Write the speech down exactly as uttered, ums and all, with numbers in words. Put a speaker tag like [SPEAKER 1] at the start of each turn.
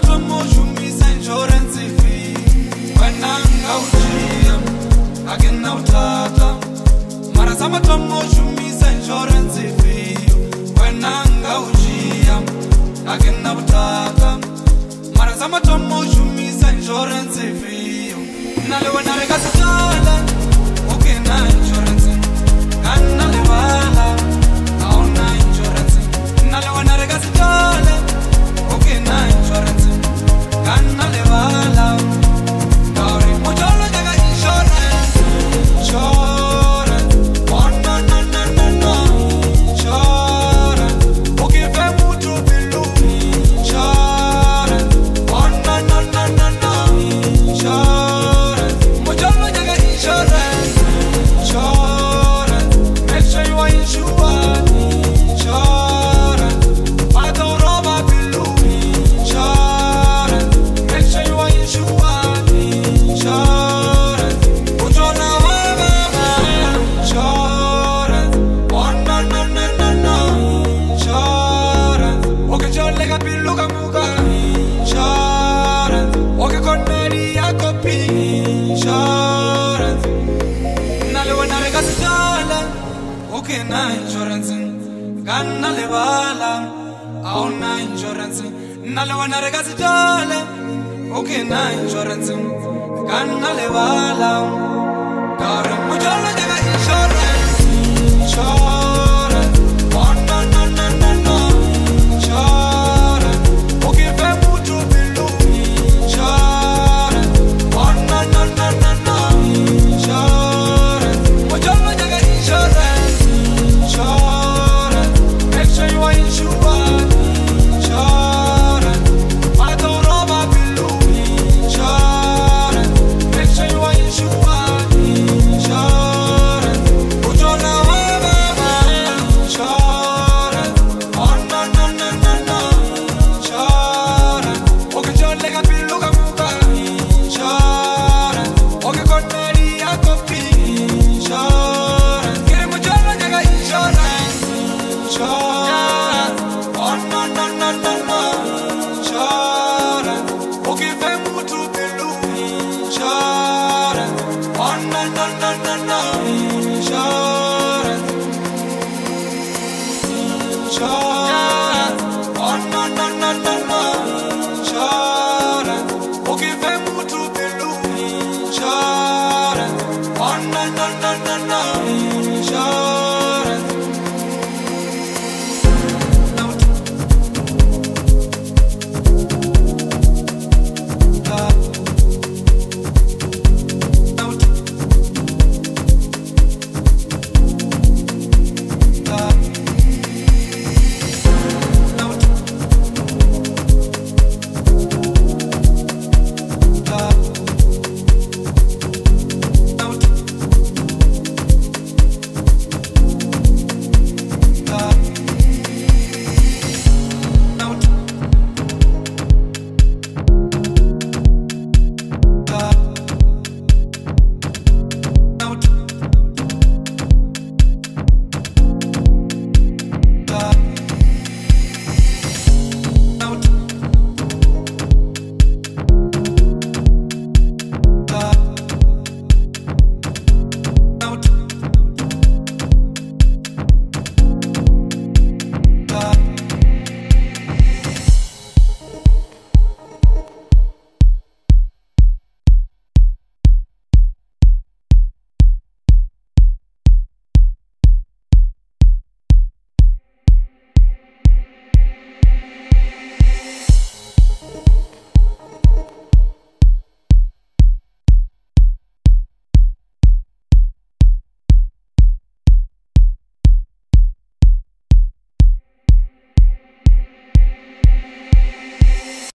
[SPEAKER 1] matomo shumisa insurance fee wena ngauchia akena utata mara sama tomo shumisa insurance fee wena ngauchia akena utata mara sama tomo shumisa insurance fee nale wena reka sala okay na insurance kana le bala auna insurance nale wena reka sala okay na insurance kana le bala dore mojolo jaga insurance insurance oh no no no no no insurance okay fe mutu bilu insurance oh no no no no no insurance mojolo jaga insurance insurance make sure you are insured insurance I don't rob a bilu insurance make sure you are insured insurance mojolo baba insurance oh no no no no no insurance okay jole ka bilu ka muka insurance okay koneri ya kopi insurance nale wena reka sala okay na insurance kana le bala auna insurance nale wena reka sala okay na insurance kana le bala dore mojolo jaga insurance insurance oh no no no no no insurance okay fe mutu bilu insurance oh no no no no no insurance mojolo jaga insurance insurance make sure you are insured insurance I don't rob a bilu insurance make sure you are insured insurance mojolo baba insurance oh no no no no no insurance okay jole ka bilu ka muka insurance okay koneri ya kopi insurance kere mojolo jaga insurance insurance oh no no no no no insurance okay fe mutu bilu insurance oh no no no no no insurance insurance oh no no no no no insurance okay fe mutu bilu insurance oh no no no no no insurance Uh